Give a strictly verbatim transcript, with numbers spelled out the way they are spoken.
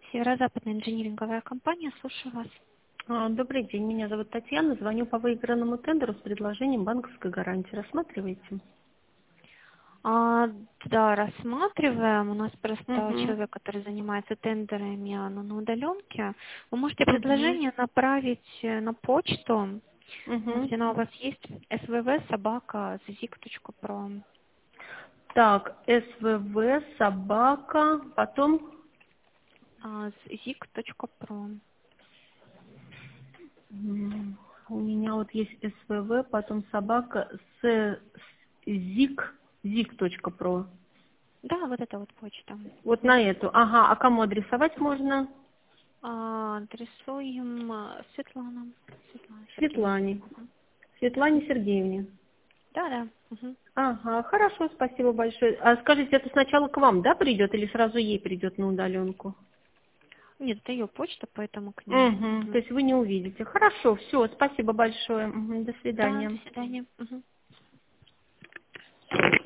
Северо-западная инжиниринговая компания, слушаю вас. А, Добрый день, меня зовут Татьяна, звоню по выигранному тендеру с предложением банковской гарантии. Рассматриваете? А, да, рассматриваем. У нас просто Угу. человек, который занимается тендерами, он на удаленке. Вы можете Угу. предложение направить э, на почту, Угу. если она у вас есть, эс вэ вэ собака зик точка про. Так, СВВ, собака, потом зик точка про. м, у меня вот есть СВВ, потом собака с зик, зик.про. Да, вот это вот почта. Вот на эту. Ага, а кому адресовать можно? А, адресуем а, Светлана. Светлана Сергеевна. Светлане. Мгм. Светлане Сергеевне. Да, да. Мгм. Ага, хорошо, спасибо большое. А скажите, это сначала к вам, да, придет или сразу ей придет на удаленку? Нет, это ее почта, поэтому к ней. Угу, то Мгм. есть вы не увидите. Хорошо, все, спасибо большое. Мгм, до Да, до свидания. свидания. Мгм.